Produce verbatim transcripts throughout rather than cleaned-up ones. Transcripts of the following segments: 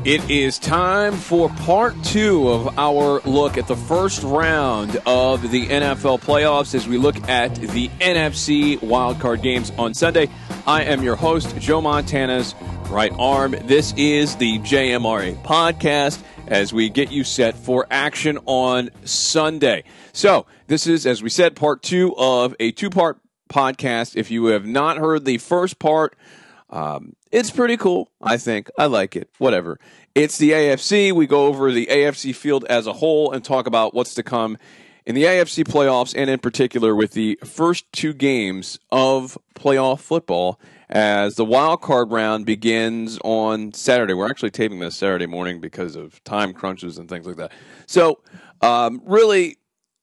It is time for part two of our look at the first round of the N F L playoffs as we look at the N F C wildcard games on Sunday. I am your host, Joe Montana's right arm. This is the J M R A podcast as we get you set for action on Sunday. So this is, as we said, part two of a two-part podcast. If you have not heard the first part, um, it's pretty cool, I think. I like it. Whatever. It's the A F C. We go over the A F C field as a whole and talk about what's to come in the A F C playoffs, and in particular with the first two games of playoff football as the wild card round begins on Saturday. We're actually taping this Saturday morning because of time crunches and things like that. So, um, really,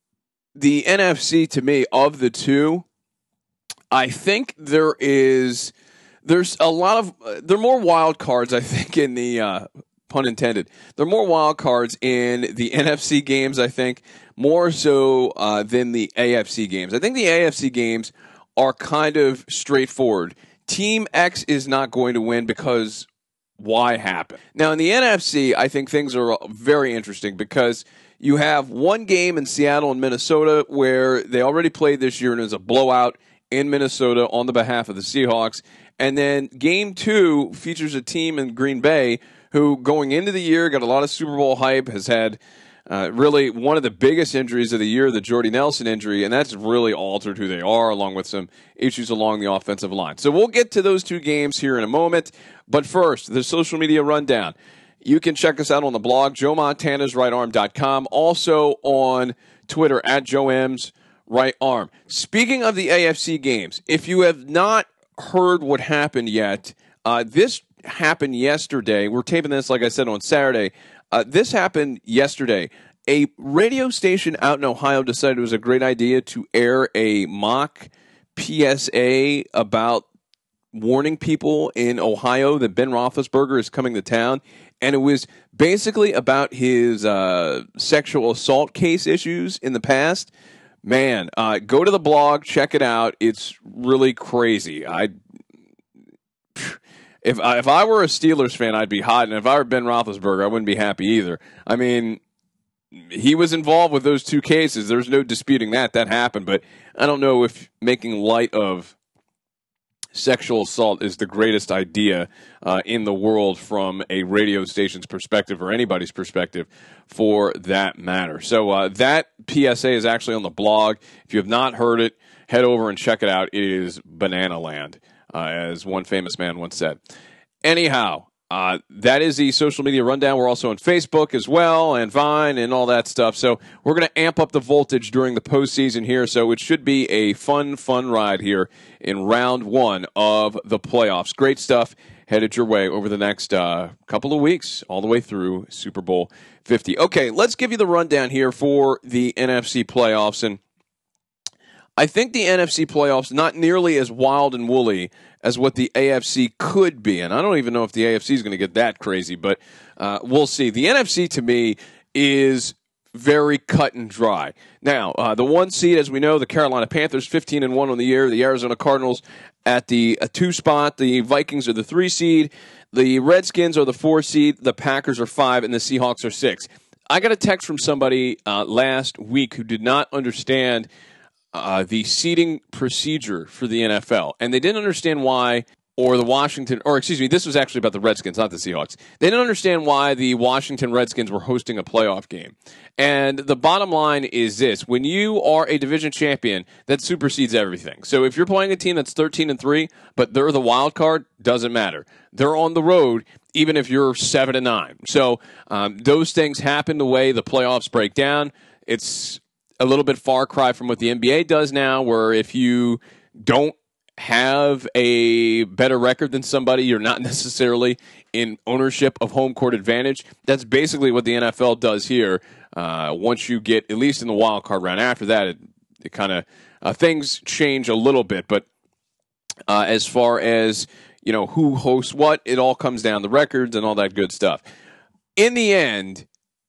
the N F C, to me, of the two, I think there is... There's a lot of uh, there are more wild cards, I think, in the uh, pun intended. There are more wild cards in the N F C games, I think, more so uh, than the A F C games. I think the A F C games are kind of straightforward. Team X is not going to win because Y happened. Now, in the N F C, I think things are very interesting because you have one game in Seattle and Minnesota where they already played this year and it was a blowout in Minnesota on the behalf of the Seahawks. And then game two features a team in Green Bay who, going into the year, got a lot of Super Bowl hype, has had uh, really one of the biggest injuries of the year, the Jordy Nelson injury, and that's really altered who they are, along with some issues along the offensive line. So we'll get to those two games here in a moment. But first, the social media rundown. You can check us out on the blog, joe montanas right arm dot com, also on Twitter, at Joe M's Right Arm. Speaking of the A F C games, if you have not heard what happened yet, uh, this happened yesterday. We're taping this, like I said, on Saturday. Uh, this happened yesterday. A radio station out in Ohio decided it was a great idea to air a mock P S A about warning people in Ohio that Ben Roethlisberger is coming to town. And it was basically about his uh, sexual assault case issues in the past. Man, uh, go to the blog, check it out. It's really crazy. I, if I, if I were a Steelers fan, I'd be hot, and if I were Ben Roethlisberger, I wouldn't be happy either. I mean, he was involved with those two cases. There's no disputing that. That happened, but I don't know if making light of sexual assault is the greatest idea uh, in the world from a radio station's perspective or anybody's perspective for that matter. So uh, that P S A is actually on the blog. If you have not heard it, head over and check it out. It is banana land, uh, as one famous man once said. Anyhow, uh, that is the social media rundown. We're also on Facebook as well, and Vine and all that stuff. So we're going to amp up the voltage during the postseason here. So it should be a fun, fun ride here in round one of the playoffs. Great stuff headed your way over the next uh, couple of weeks, all the way through Super Bowl fifty. Okay, let's give you the rundown here for the N F C playoffs. And I think the N F C playoffs not nearly as wild and woolly as what the A F C could be. And I don't even know if the A F C is going to get that crazy, but uh, we'll see. The N F C, to me, is very cut and dry. Now, uh, the one seed, as we know, the Carolina Panthers, fifteen and one on the year. The Arizona Cardinals at the uh, two spot. The Vikings are the three seed. The Redskins are the four seed. The Packers are five, and the Seahawks are six. I got a text from somebody uh, last week who did not understand Uh, the seeding procedure for the N F L. And they didn't understand why, or the Washington, or excuse me, this was actually about the Redskins, not the Seahawks. They didn't understand why the Washington Redskins were hosting a playoff game. And the bottom line is this: when you are a division champion, that supersedes everything. So if you're playing a team that's thirteen and three, but they're the wild card, doesn't matter. They're on the road, even if you're seven and nine. So um, those things happen the way the playoffs break down. It's a little bit far cry from what the N B A does now, where if you don't have a better record than somebody, you're not necessarily in ownership of home court advantage. That's basically what the N F L does here. Uh, once you get, at least in the wild card round, after that, it, it kind of uh, things change a little bit. But uh, as far as you know, who hosts what, it all comes down to records and all that good stuff. In the end,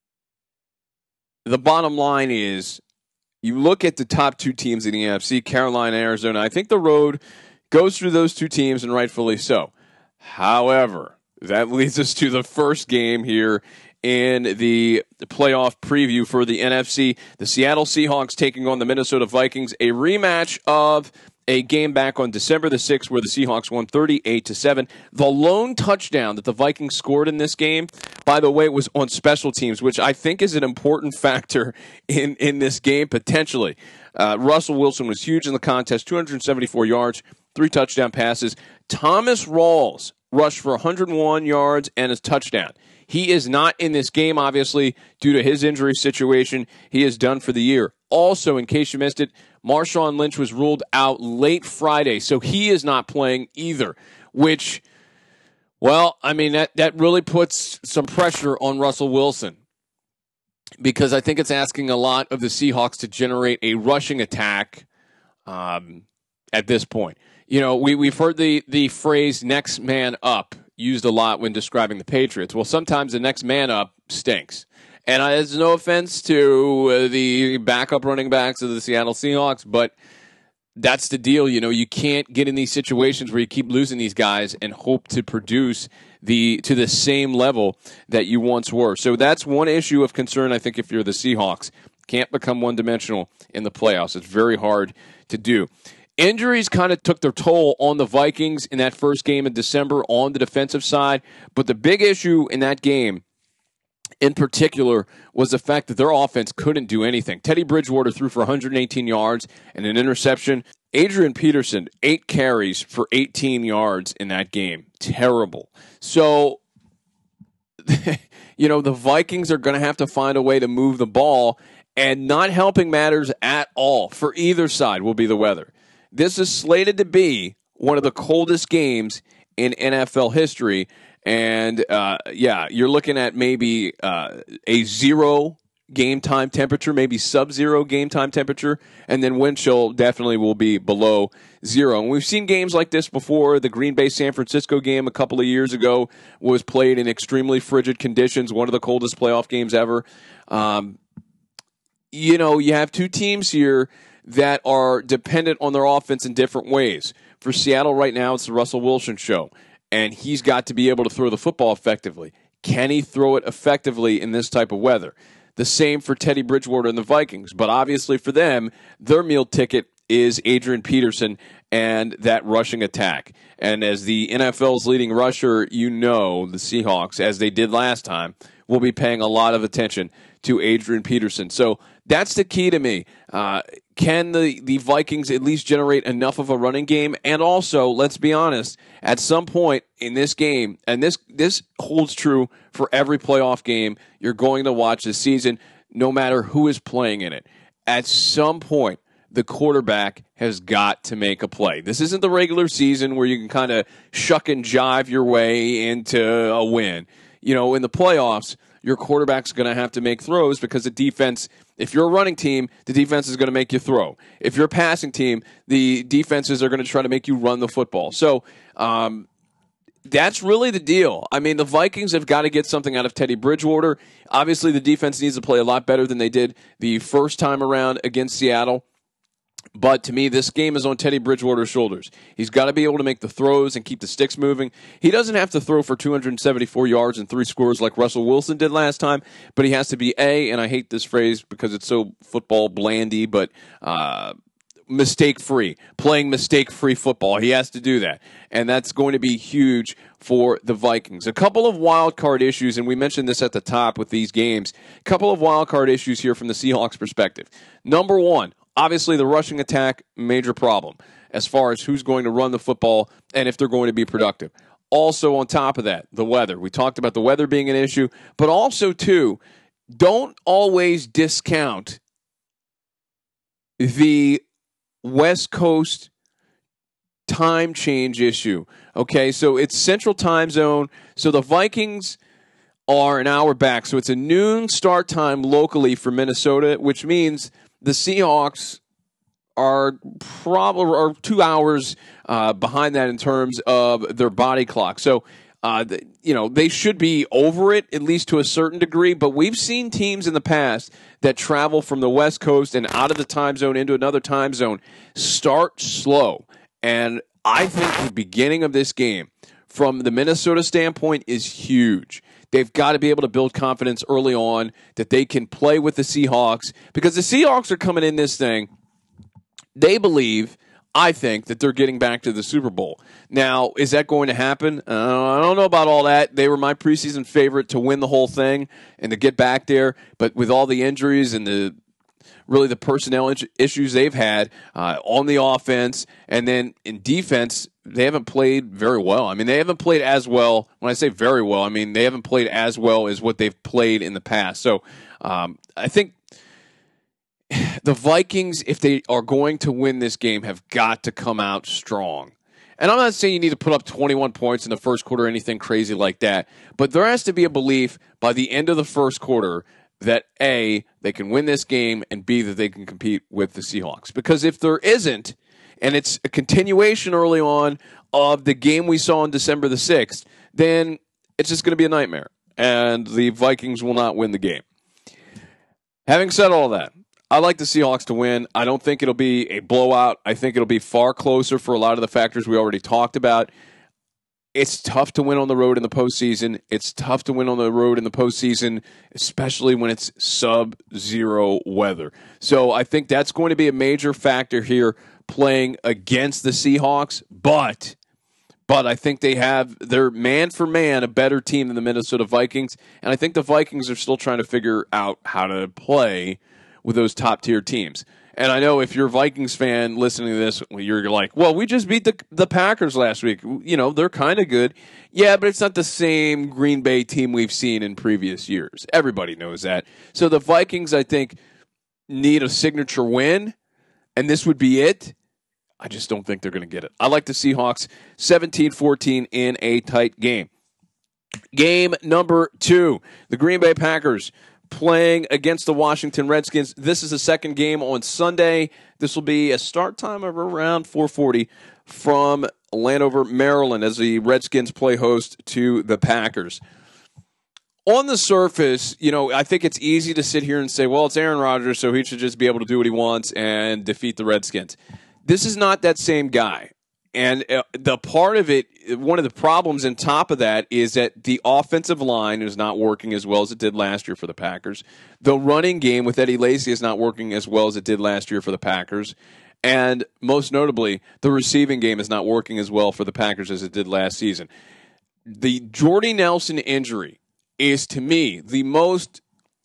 the bottom line is, you look at the top two teams in the N F C, Carolina and Arizona. I think the road goes through those two teams, and rightfully so. However, that leads us to the first game here in the playoff preview for the N F C. The Seattle Seahawks taking on the Minnesota Vikings, a rematch of a game back on December the sixth where the Seahawks won thirty-eight to seven. The lone touchdown that the Vikings scored in this game, by the way, was on special teams, which I think is an important factor in, in this game potentially. Uh, Russell Wilson was huge in the contest, two hundred seventy-four yards, three touchdown passes. Thomas Rawls rushed for one hundred one yards and a touchdown. He is not in this game, obviously, due to his injury situation. He is done for the year. Also, in case you missed it, Marshawn Lynch was ruled out late Friday, so he is not playing either, which, well, I mean, that, that really puts some pressure on Russell Wilson because I think it's asking a lot of the Seahawks to generate a rushing attack um, at this point. You know, we, we've heard the, the phrase next man up used a lot when describing the Patriots. Well, sometimes the next man up stinks. And uh, there's no offense to uh, the backup running backs of the Seattle Seahawks, but that's the deal. You know, you can't get in these situations where you keep losing these guys and hope to produce the to the same level that you once were. So that's one issue of concern, I think, if you're the Seahawks. Can't become one-dimensional in the playoffs. It's very hard to do. Injuries kind of took their toll on the Vikings in that first game in December on the defensive side, but the big issue in that game in particular was the fact that their offense couldn't do anything. Teddy Bridgewater threw for one hundred eighteen yards and an interception. Adrian Peterson, eight carries for eighteen yards in that game. Terrible. So, you know, the Vikings are going to have to find a way to move the ball, and not helping matters at all for either side will be the weather. This is slated to be one of the coldest games in N F L history. And, uh, yeah, you're looking at maybe uh, a zero game time temperature, maybe sub-zero game time temperature, and then wind chill definitely will be below zero. And we've seen games like this before. The Green Bay-San Francisco game a couple of years ago was played in extremely frigid conditions, one of the coldest playoff games ever. Um, you know, you have two teams here that are dependent on their offense in different ways. For Seattle right now, it's the Russell Wilson show, and he's got to be able to throw the football effectively. Can he throw it effectively in this type of weather? The same for Teddy Bridgewater and the Vikings, but obviously for them, their meal ticket is Adrian Peterson and that rushing attack. And as the N F L's leading rusher, you know the Seahawks, as they did last time, will be paying a lot of attention to Adrian Peterson. So that's the key to me. Uh, can the, the Vikings at least generate enough of a running game? And also, let's be honest, at some point in this game, and this this holds true for every playoff game you're going to watch this season, no matter who is playing in it, at some point, the quarterback has got to make a play. This isn't the regular season where you can kind of shuck and jive your way into a win. You know, in the playoffs, your quarterback's going to have to make throws because the defense, if you're a running team, the defense is going to make you throw. If you're a passing team, the defenses are going to try to make you run the football. So um, that's really the deal. I mean, the Vikings have got to get something out of Teddy Bridgewater. Obviously, the defense needs to play a lot better than they did the first time around against Seattle. But to me, this game is on Teddy Bridgewater's shoulders. He's got to be able to make the throws and keep the sticks moving. He doesn't have to throw for two hundred seventy-four yards and three scores like Russell Wilson did last time, but he has to be A, and I hate this phrase because it's so football blandy, but uh, mistake-free, playing mistake-free football. He has to do that, and that's going to be huge for the Vikings. A couple of wild card issues, and we mentioned this at the top with these games, a couple of wild card issues here from the Seahawks perspective. Number one, obviously, the rushing attack, major problem as far as who's going to run the football and if they're going to be productive. Also, on top of that, the weather. We talked about the weather being an issue, but also, too, don't always discount the West Coast time change issue. Okay, so it's Central Time Zone. So the Vikings are an hour back. So it's a noon start time locally for Minnesota, which means the Seahawks are probably are two hours uh, behind that in terms of their body clock. So, uh, the, you know, they should be over it, at least to a certain degree. But we've seen teams in the past that travel from the West Coast and out of the time zone into another time zone start slow. And I think the beginning of this game from the Minnesota standpoint is huge. They've got to be able to build confidence early on that they can play with the Seahawks, because the Seahawks are coming in this thing. They believe, I think, that they're getting back to the Super Bowl. Now, is that going to happen? Uh, I don't know about all that. They were my preseason favorite to win the whole thing and to get back there, but with all the injuries and the really the personnel issues they've had uh, on the offense, and then in defense, they haven't played very well. I mean, they haven't played as well. When I say very well, I mean they haven't played as well as what they've played in the past. So um, I think the Vikings, if they are going to win this game, have got to come out strong. And I'm not saying you need to put up twenty-one points in the first quarter or anything crazy like that, but there has to be a belief by the end of the first quarter that A, they can win this game, and B, that they can compete with the Seahawks. Because if there isn't, and it's a continuation early on of the game we saw on December the sixth, then it's just going to be a nightmare, and the Vikings will not win the game. Having said all that, I like the Seahawks to win. I don't think it'll be a blowout. I think it'll be far closer for a lot of the factors we already talked about. It's tough to win on the road in the postseason. It's tough to win on the road in the postseason, especially when it's sub-zero weather. So I think that's going to be a major factor here playing against the Seahawks. But, but I think they have, they're man for man a better team than the Minnesota Vikings. And I think the Vikings are still trying to figure out how to play with those top-tier teams. And I know if you're a Vikings fan listening to this, you're like, well, we just beat the the Packers last week. You know, they're kind of good. Yeah, but it's not the same Green Bay team we've seen in previous years. Everybody knows that. So the Vikings, I think, need a signature win, and this would be it. I just don't think they're going to get it. I like the Seahawks seventeen fourteen in a tight game. Game number two, the Green Bay Packers playing against the Washington Redskins. This is the second game on Sunday. This will be a start time of around four forty from Landover, Maryland, as the Redskins play host to the Packers. On the surface, you know, I think it's easy to sit here and say, well, it's Aaron Rodgers, so he should just be able to do what he wants and defeat the Redskins. This is not that same guy. And uh, the part of it, one of the problems on top of that is that the offensive line is not working as well as it did last year for the Packers. The running game with Eddie Lacy is not working as well as it did last year for the Packers. And most notably, the receiving game is not working as well for the Packers as it did last season. The Jordy Nelson injury is, to me, the most...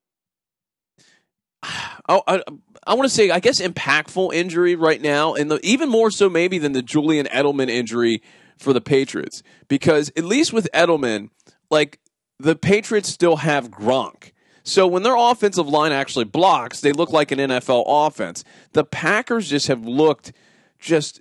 Oh, I, I want to say, I guess, impactful injury right now, and the, even more so maybe than the Julian Edelman injury for the Patriots. Because at least with Edelman, like, the Patriots still have Gronk. So when their offensive line actually blocks, they look like an N F L offense. The Packers just have looked just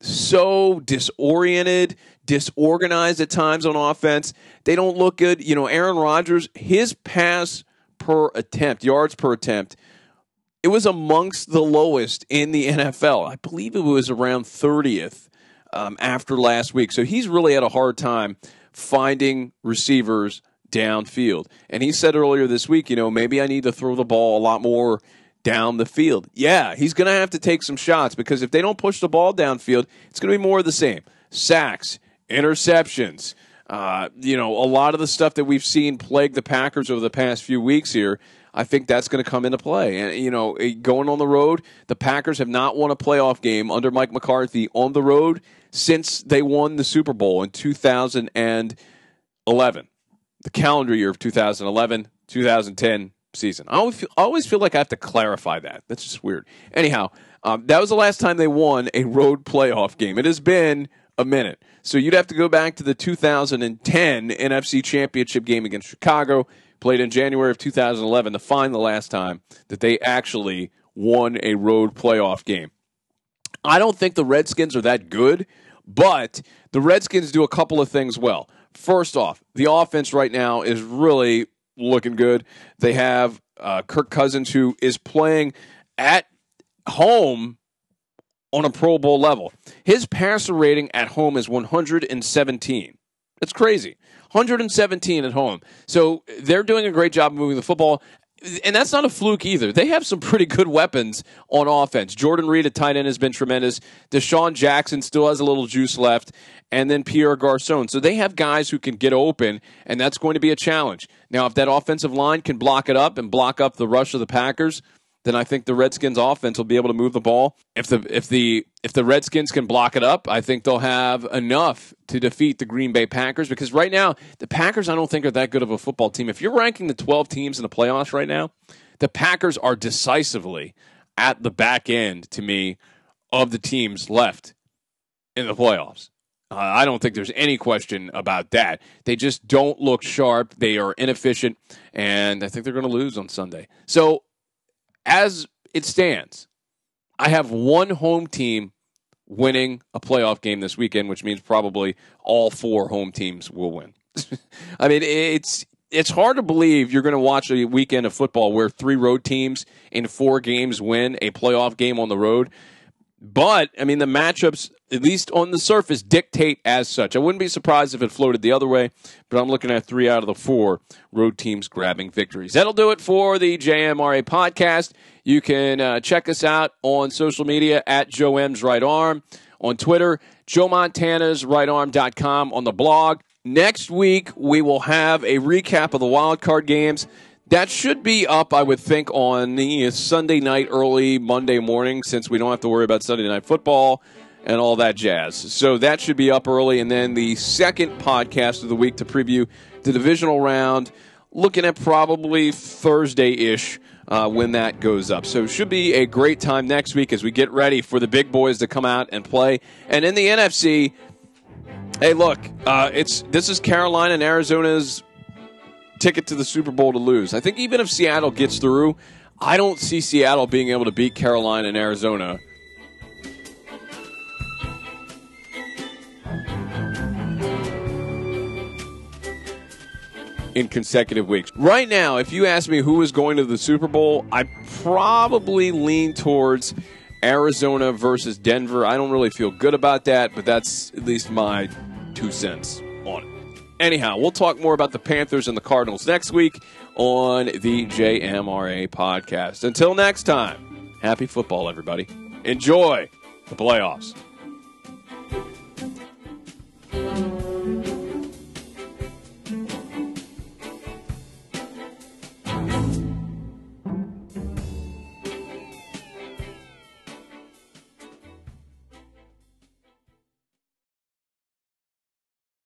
so disoriented, disorganized at times on offense. They don't look good. You know, Aaron Rodgers, his pass per attempt, yards per attempt, it was amongst the lowest in the N F L. I believe it was around thirtieth um, after last week. So he's really had a hard time finding receivers downfield. And he said earlier this week, you know, maybe I need to throw the ball a lot more down the field. Yeah, he's going to have to take some shots, because if they don't push the ball downfield, it's going to be more of the same. Sacks, interceptions, uh, you know, a lot of the stuff that we've seen plague the Packers over the past few weeks here. I think that's going to come into play. And, you know, going on the road, the Packers have not won a playoff game under Mike McCarthy on the road since they won the Super Bowl in two thousand eleven, the calendar year of two thousand eleven, two thousand ten season. I always feel, I always feel like I have to clarify that. That's just weird. Anyhow, um, that was the last time they won a road playoff game. It has been a minute. So you'd have to go back to the two thousand ten N F C Championship game against Chicago, played in January of two thousand eleven, to find the last time that they actually won a road playoff game. I don't think the Redskins are that good, but the Redskins do a couple of things well. First off, the offense right now is really looking good. They have uh, Kirk Cousins, who is playing at home on a Pro Bowl level. His passer rating at home is one hundred seventeen. That's crazy. one hundred seventeen at home. So they're doing a great job of moving the football. and that's not a fluke either. They have some pretty good weapons on offense. Jordan Reed at tight end has been tremendous. Deshaun Jackson still has a little juice left. And then Pierre Garçon. So they have guys who can get open, and that's going to be a challenge. Now, if that offensive line can block it up and block up the rush of the Packers, then I think the Redskins offense will be able to move the ball. If the if the if the Redskins can block it up, I think they'll have enough to defeat the Green Bay Packers, because right now the Packers I don't think are that good of a football team. If you're ranking the twelve teams in the playoffs right now, the Packers are decisively at the back end to me of the teams left in the playoffs. Uh, I don't think there's any question about that. They just don't look sharp. They are inefficient, and I think they're going to lose on Sunday. So as it stands, I have one home team winning a playoff game this weekend, which means probably all four home teams will win. I mean, it's it's hard to believe you're going to watch a weekend of football where three road teams in four games win a playoff game on the road. But, I mean, the matchups, at least on the surface, dictate as such. I wouldn't be surprised if it floated the other way, but I'm looking at three out of the four road teams grabbing victories. That'll do it for the J M R A podcast. You can uh, check us out on social media at Joe M's Right Arm, on Twitter, Joe Montana's Right Arm dot com, on the blog. Next week, we will have a recap of the wild card games. That should be up, I would think, on the Sunday night, early Monday morning, since we don't have to worry about Sunday Night Football and all that jazz. So that should be up early. And then the second podcast of the week to preview the divisional round, looking at probably Thursday-ish uh, when that goes up. So it should be a great time next week as we get ready for the big boys to come out and play. And in the N F C, hey, look, uh, it's this is Carolina and Arizona's ticket to the Super Bowl to lose. I think even if Seattle gets through, I don't see Seattle being able to beat Carolina and Arizona in consecutive weeks. Right now, if you ask me who is going to the Super Bowl, I probably lean towards Arizona versus Denver. I don't really feel good about that, but that's at least my two cents on it. Anyhow, we'll talk more about the Panthers and the Cardinals next week on the J M R A podcast. Until next time, happy football, everybody. Enjoy the playoffs.